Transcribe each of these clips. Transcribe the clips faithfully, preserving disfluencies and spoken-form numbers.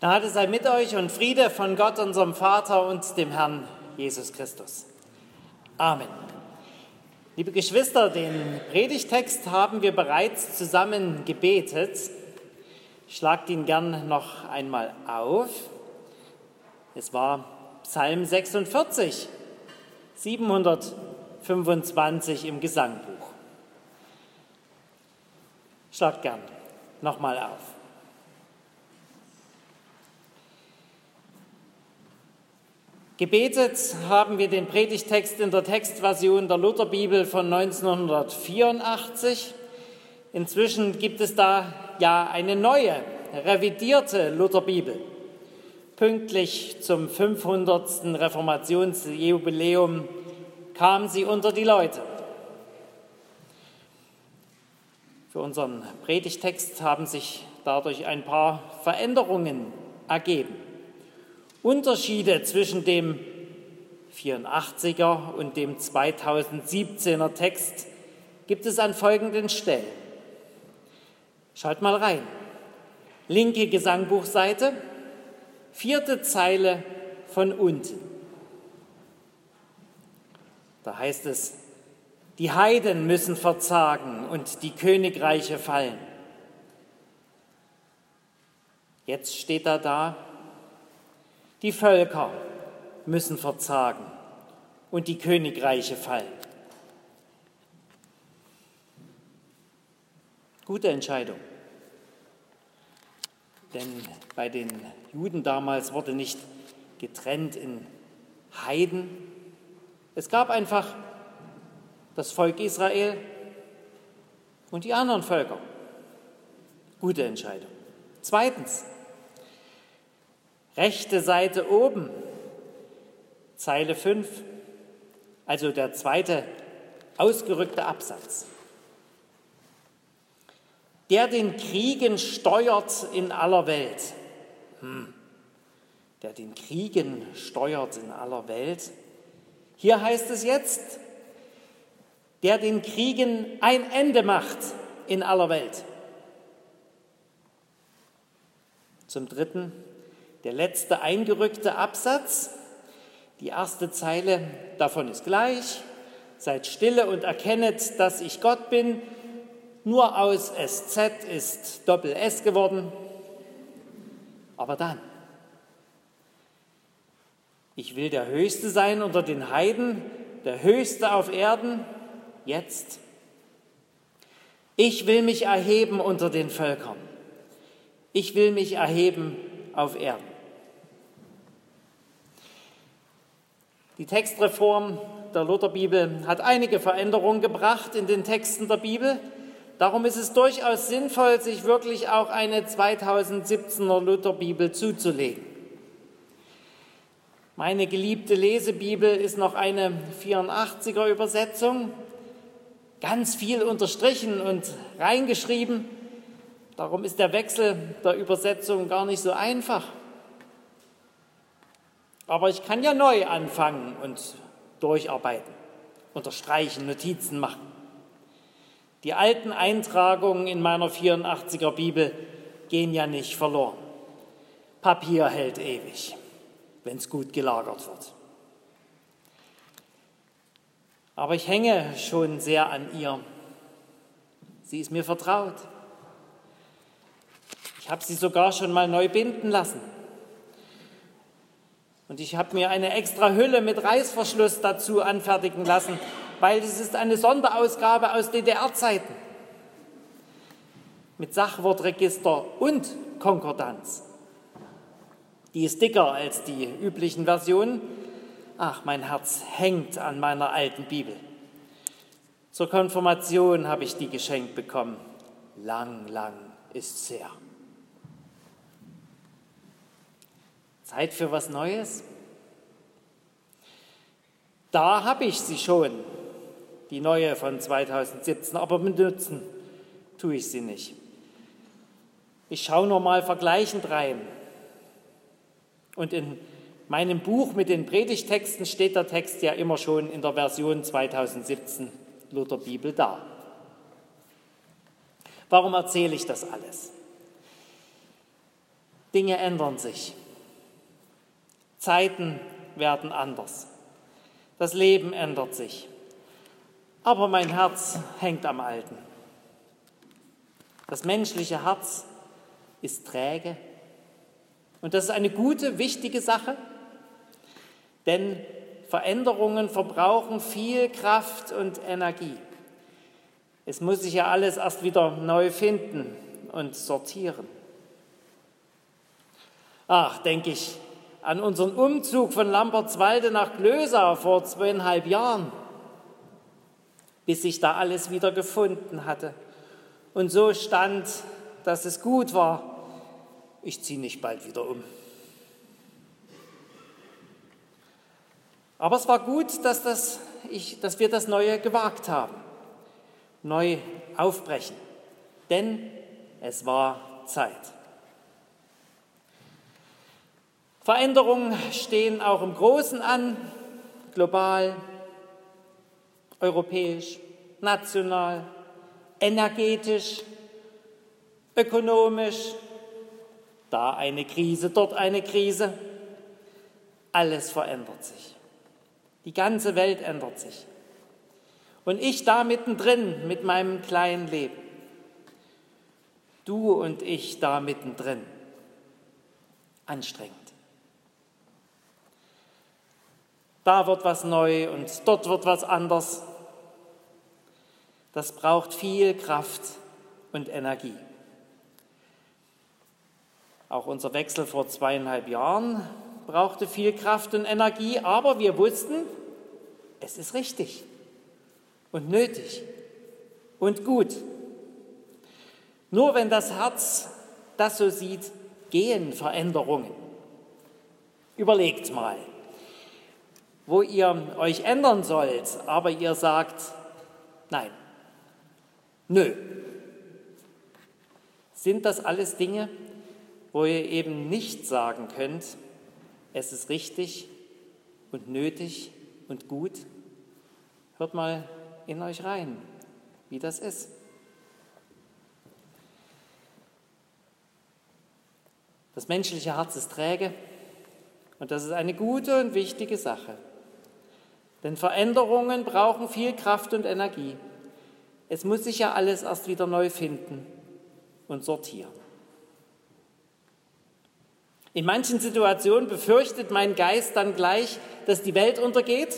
Gnade sei mit euch und Friede von Gott, unserem Vater und dem Herrn Jesus Christus. Amen. Liebe Geschwister, den Predigtext haben wir bereits zusammen gebetet. Ich schlage ihn gern noch einmal auf. Es war Psalm sechsundvierzig, siebenhundertfünfundzwanzig im Gesangbuch. Schlagt gern nochmal auf. Gebetet haben wir den Predigtext in der Textversion der Lutherbibel von neunzehnhundertvierundachtzig. Inzwischen gibt es da ja eine neue, revidierte Lutherbibel. Pünktlich zum fünfhundertsten Reformationsjubiläum kam sie unter die Leute. Für unseren Predigtext haben sich dadurch ein paar Veränderungen ergeben. Unterschiede zwischen dem vierundachtziger und dem zweitausendsiebzehner Text gibt es an folgenden Stellen. Schaut mal rein. Linke Gesangbuchseite, vierte Zeile von unten. Da heißt es, die Heiden müssen verzagen und die Königreiche fallen. Jetzt steht da da, die Völker müssen verzagen und die Königreiche fallen. Gute Entscheidung. Denn bei den Juden damals wurde nicht getrennt in Heiden. Es gab einfach das Volk Israel und die anderen Völker. Gute Entscheidung. Zweitens, rechte Seite oben, Zeile fünf, also der zweite ausgerückte Absatz. Der den Kriegen steuert in aller Welt. Hm. Der den Kriegen steuert in aller Welt. Hier heißt es jetzt, der den Kriegen ein Ende macht in aller Welt. Zum Dritten, der letzte eingerückte Absatz, die erste Zeile davon ist gleich. Seid stille und erkennet, dass ich Gott bin. Nur aus S Z ist Doppel-S geworden. Aber dann, ich will der Höchste sein unter den Heiden, der Höchste auf Erden, jetzt. Ich will mich erheben unter den Völkern. Ich will mich erheben auf Erden. Die Textreform der Lutherbibel hat einige Veränderungen gebracht in den Texten der Bibel. Darum ist es durchaus sinnvoll, sich wirklich auch eine zweitausendsiebzehner Lutherbibel zuzulegen. Meine geliebte Lesebibel ist noch eine vierendachtziger Übersetzung, ganz viel unterstrichen und reingeschrieben. Darum ist der Wechsel der Übersetzung gar nicht so einfach. Aber ich kann ja neu anfangen und durcharbeiten, unterstreichen, Notizen machen. Die alten Eintragungen in meiner vierendachtziger Bibel gehen ja nicht verloren. Papier hält ewig, wenn es gut gelagert wird. Aber ich hänge schon sehr an ihr. Sie ist mir vertraut. Ich habe sie sogar schon mal neu binden lassen. Und ich habe mir eine extra Hülle mit Reißverschluss dazu anfertigen lassen, weil es ist eine Sonderausgabe aus D D R-Zeiten mit Sachwortregister und Konkordanz. Die ist dicker als die üblichen Versionen. Ach, mein Herz hängt an meiner alten Bibel. Zur Konfirmation habe ich die geschenkt bekommen. Lang, lang ist's her. Zeit für was Neues? Da habe ich sie schon, die neue von zweitausendsiebzehn, aber benutzen tue ich sie nicht. Ich schaue nur mal vergleichend rein. Und in meinem Buch mit den Predigtexten steht der Text ja immer schon in der Version zweitausendsiebzehn Lutherbibel da. Warum erzähle ich das alles? Dinge ändern sich. Zeiten werden anders. Das Leben ändert sich. Aber mein Herz hängt am Alten. Das menschliche Herz ist träge. Und das ist eine gute, wichtige Sache, denn Veränderungen verbrauchen viel Kraft und Energie. Es muss sich ja alles erst wieder neu finden und sortieren. Ach, denke ich an unseren Umzug von Lambertswalde nach Glösau vor zweieinhalb Jahren, bis sich da alles wieder gefunden hatte und so stand, dass es gut war. Ich ziehe nicht bald wieder um. Aber es war gut, dass, das, ich, dass wir das Neue gewagt haben. Neu aufbrechen. Denn es war Zeit. Veränderungen stehen auch im Großen an, global, europäisch, national, energetisch, ökonomisch. Da eine Krise, dort eine Krise. Alles verändert sich. Die ganze Welt ändert sich. Und ich da mittendrin mit meinem kleinen Leben. Du und ich da mittendrin. Anstrengend. Da wird was neu und dort wird was anders. Das braucht viel Kraft und Energie. Auch unser Wechsel vor zweieinhalb Jahren brauchte viel Kraft und Energie, aber wir wussten, es ist richtig und nötig und gut. Nur wenn das Herz das so sieht, gehen Veränderungen. Überlegt mal, wo ihr euch ändern sollt, aber ihr sagt, nein, nö. Sind das alles Dinge, wo ihr eben nicht sagen könnt, es ist richtig und nötig und gut? Hört mal in euch rein, wie das ist. Das menschliche Herz ist träge und das ist eine gute und wichtige Sache. Denn Veränderungen brauchen viel Kraft und Energie. Es muss sich ja alles erst wieder neu finden und sortieren. In manchen Situationen befürchtet mein Geist dann gleich, dass die Welt untergeht,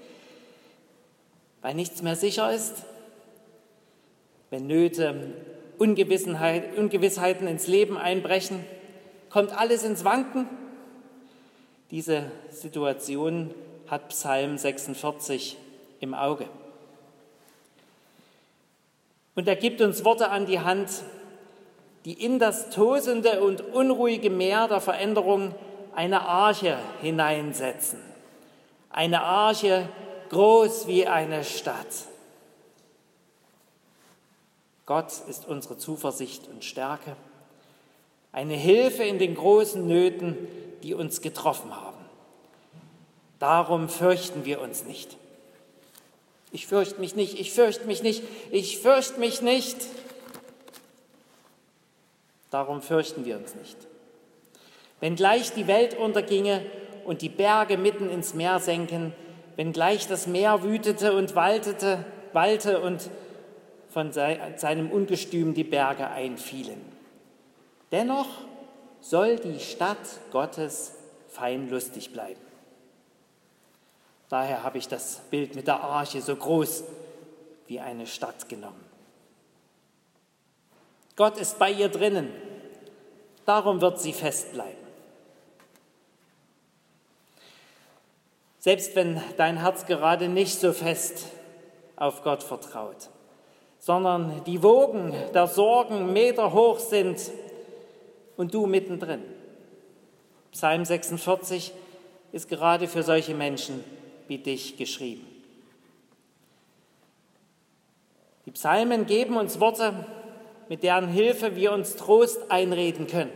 weil nichts mehr sicher ist, wenn Nöte, Ungewissheit, Ungewissheiten ins Leben einbrechen, kommt alles ins Wanken. Diese Situation hat Psalm sechsundvierzig im Auge. Und er gibt uns Worte an die Hand, die in das tosende und unruhige Meer der Veränderung eine Arche hineinsetzen. Eine Arche groß wie eine Stadt. Gott ist unsere Zuversicht und Stärke, eine Hilfe in den großen Nöten, die uns getroffen haben. Darum fürchten wir uns nicht. Ich fürchte mich nicht, ich fürchte mich nicht, ich fürchte mich nicht. Darum fürchten wir uns nicht. Wenngleich die Welt unterginge und die Berge mitten ins Meer senken, wenngleich das Meer wütete und waltete, wallte und von seinem Ungestüm die Berge einfielen. Dennoch soll die Stadt Gottes fein lustig bleiben. Daher habe ich das Bild mit der Arche so groß wie eine Stadt genommen. Gott ist bei ihr drinnen, darum wird sie fest bleiben. Selbst wenn dein Herz gerade nicht so fest auf Gott vertraut, sondern die Wogen der Sorgen meterhoch sind und du mittendrin. Psalm sechsundvierzig ist gerade für solche Menschen wie dich geschrieben. Die Psalmen geben uns Worte, mit deren Hilfe wir uns Trost einreden können.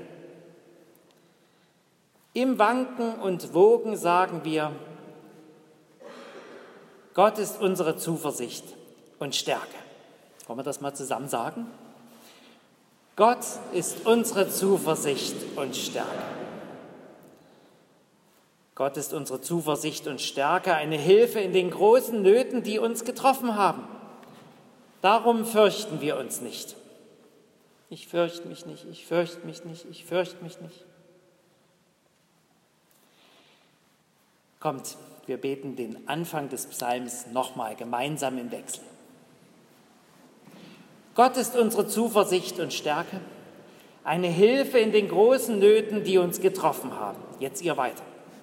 Im Wanken und Wogen sagen wir, Gott ist unsere Zuversicht und Stärke. Wollen wir das mal zusammen sagen? Gott ist unsere Zuversicht und Stärke. Gott ist unsere Zuversicht und Stärke, eine Hilfe in den großen Nöten, die uns getroffen haben. Darum fürchten wir uns nicht. Ich fürchte mich nicht, ich fürchte mich nicht, ich fürchte mich nicht. Kommt, wir beten den Anfang des Psalms nochmal gemeinsam im Wechsel. Gott ist unsere Zuversicht und Stärke, eine Hilfe in den großen Nöten, die uns getroffen haben. Jetzt ihr weiter.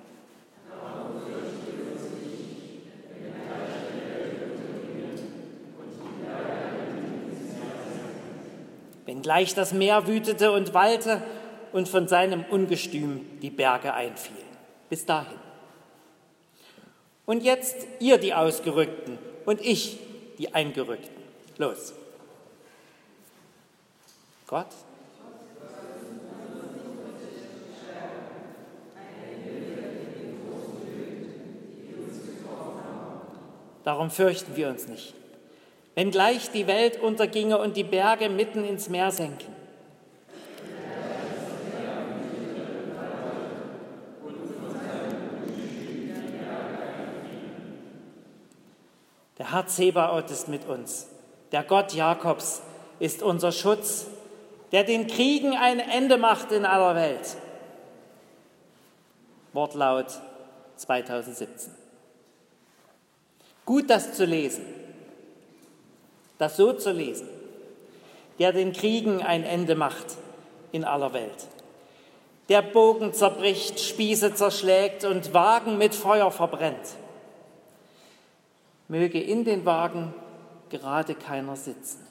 Wenngleich das Meer wütete und wallte und von seinem Ungestüm die Berge einfielen. Bis dahin. Und jetzt ihr die Ausgerückten und ich die Eingerückten. Los. Gott. Darum fürchten wir uns nicht. Wenngleich die Welt unterginge und die Berge mitten ins Meer senken. Der Herr Zebaoth ist mit uns. Der Gott Jakobs ist unser Schutz, der den Kriegen ein Ende macht in aller Welt. Wortlaut zweitausendsiebzehn. Gut, das zu lesen, das so zu lesen, der den Kriegen ein Ende macht in aller Welt, der Bogen zerbricht, Spieße zerschlägt und Wagen mit Feuer verbrennt. Möge in den Wagen gerade keiner sitzen.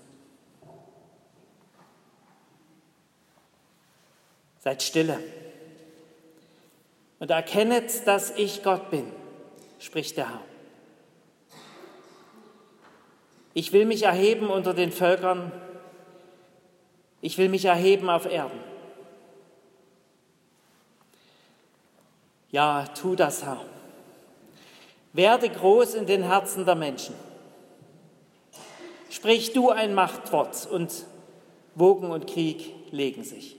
Seid stille und erkennet, dass ich Gott bin, spricht der Herr. Ich will mich erheben unter den Völkern, ich will mich erheben auf Erden. Ja, tu das, Herr. Werde groß in den Herzen der Menschen. Sprich du ein Machtwort und Wogen und Krieg legen sich.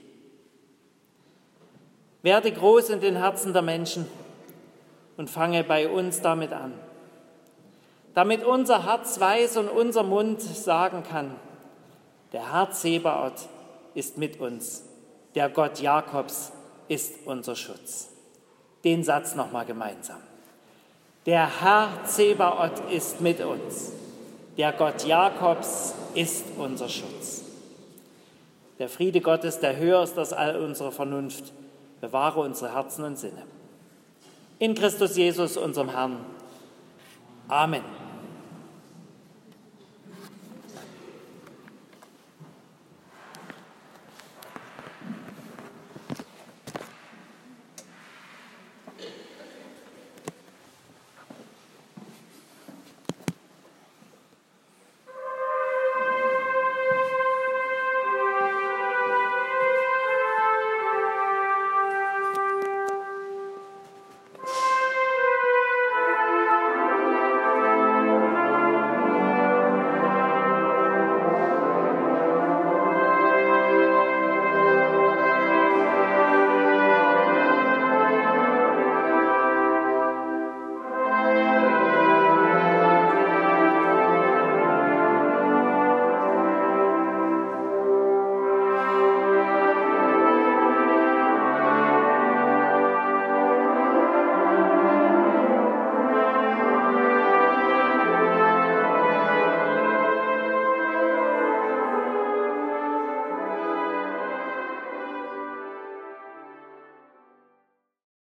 Werde groß in den Herzen der Menschen und fange bei uns damit an, damit unser Herz weiß und unser Mund sagen kann, der Herr Zebaoth ist mit uns, der Gott Jakobs ist unser Schutz. Den Satz nochmal gemeinsam. Der Herr Zebaoth ist mit uns, der Gott Jakobs ist unser Schutz. Der Friede Gottes, der höher ist als all unsere Vernunft, bewahre unsere Herzen und Sinne. In Christus Jesus, unserem Herrn. Amen.